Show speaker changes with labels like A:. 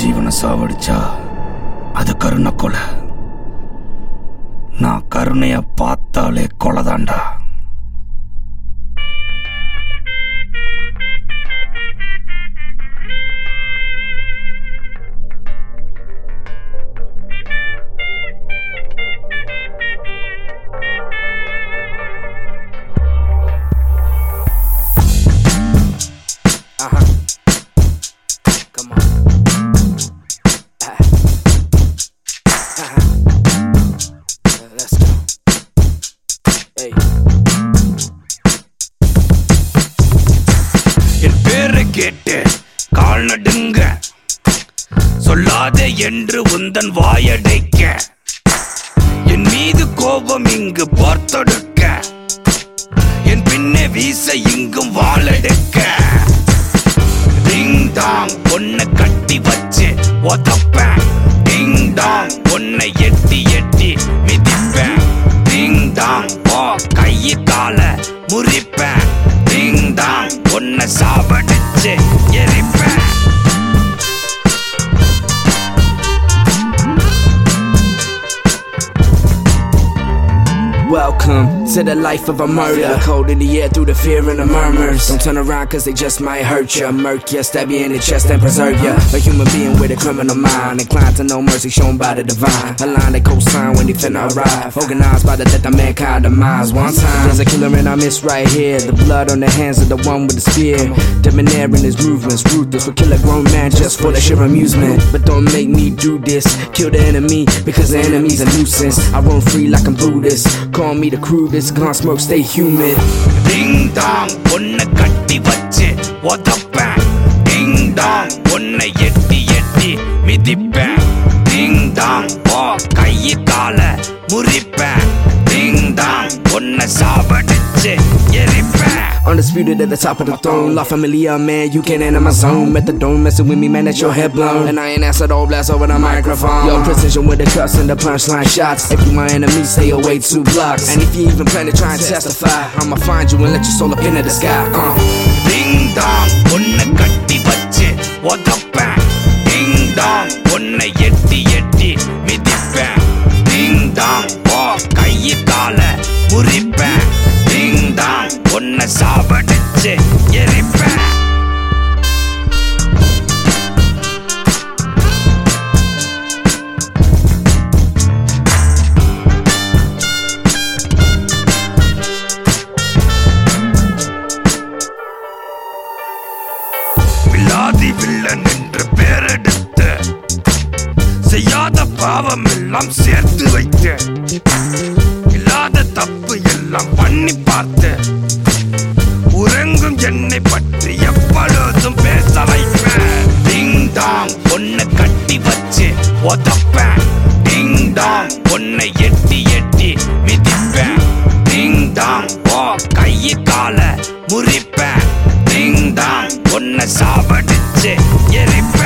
A: ஜீவனை சாவடிச்சா அது கருணை கொலை. நான் கருணைய பார்த்தாலே கொலைதாண்டா. என் பேரை கேட்டு கால் நடுங்க, சொல்லாதே என்று உந்தன் வாயடைக்க, என் மீது கோபம் இங்கு பார்த்தொடுக்க, என் பின்னே வீச இங்கும் வாழெடுக்க. டிங் டாங் ஒன்ன கட்டி வச்சு ஒதப்பேன், டிங் டாங் உன்னை எட்டி எட்டி மிதிப்பேன், டிங் டாங் ஓ கையை கால முறிப்பேன், டிங் டாங் உன்னை சாவடிச்சு எரிப்பேன்.
B: Welcome to the life of a murder. Cold in the air through the fear and the murmurs. Don't turn around cause they just might hurt ya. Murk ya, stab you in the chest and preserve ya. A human being with a criminal mind, inclined to no mercy shown by the divine. A line that co-sign when they finna arrive, organized by the death of mankind demise. One time there's a killer in our midst right here. The blood on the hands of the one with the spear, debonair in his movements, ruthless will kill a grown man just for the sheer amusement. But don't make me do this, kill the enemy because the enemy's a nuisance. I roam free like I'm Buddhist, call me the crudest, gun smoke stay humid.
A: Ding dong ஒன்ன கட்டி வச்சு ஒதப்பேன், டிங் dong உன்னை எட்டி எட்டி மிதிப்பேன், டிங் Tang ஓ கையை கால முறிப்பேன், ding dong உன்னை சாவடிச்சு எரிப்பேன்.
B: Undisputed at the top of the throne, La Familia, man, you can't enter my zone. Methadone messing with me, man, that's your head blown. And I ain't acid all blast over the microphone. Yo, precision with the cuts and the punchline shots. If you my enemy, stay away 2 blocks. And if you even plan to try and testify, I'ma find you and let your soul up into the sky.
A: Ding dong, unna katti vache odappan. Ding dong, unna yetti yetti midippan. Ding dong, oh kaiyi kaala murippan. Ding dong, unna saavadiche erippan. வில்லாதி villain என்று பேரெடுத்து செய்யாத பாவம் எல்லாம் சேர்த்து வைத்து, இல்லாத தப்பு எல்லாம் பண்ணி பார்த்து, உறங்கும் என்னை பற்றி எப்பொழுதும் பேச வைப்பேன். டிங் டாங் ஒன்ன கட்டி வச்சு ஒதப்பேன், டிங் டாங் உன்னை எட்டி எட்டி மிதிப்பேன், டிங் டாங் ஓ கையை கால முறிப்பேன், டிங் டாங் உன்னை சாவடிச்சு எரிப்பேன்.